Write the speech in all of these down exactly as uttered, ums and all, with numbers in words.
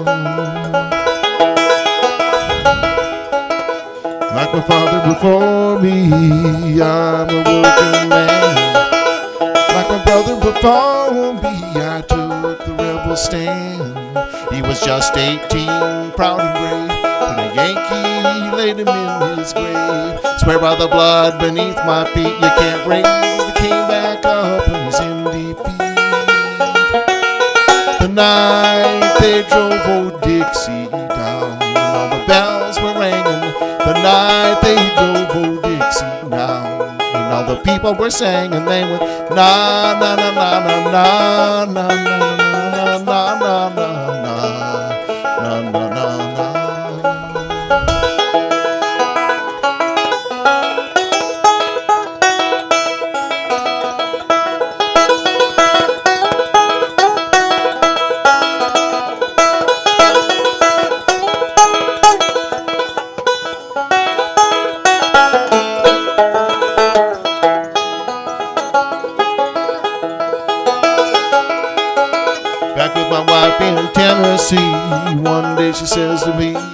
Like my father before me, I'm a working man. Like my brother before me, I took the rebel stand. He was just eighteen, proud and brave, when a Yankee laid him in his grave. Swear by the blood beneath my feet, you can't raise the king back up when he's in defeat. The night they drove old Dixie down, and all the bells were ringing. The night they drove old Dixie down, and all the people were singing. They went na na na na na na na na na na na na na na na na. Back with my wife in Tennessee, one day she says to me,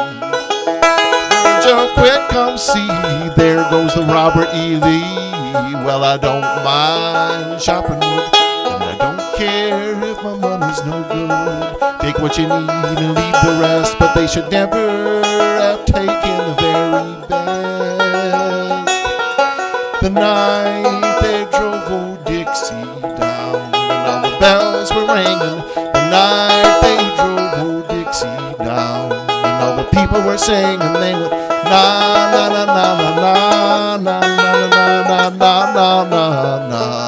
Joe, quick, come see, there goes the Robert E. Lee. Well, I don't mind shopping with, and I don't care if my money's no good. Take what you need and leave the rest, but they should never have taken the very best. The night they drove old Dixie down, and all the bells were ringing. The night they drove old Dixie down, and all the people were singing. They went na na na na na na na na na na na na na.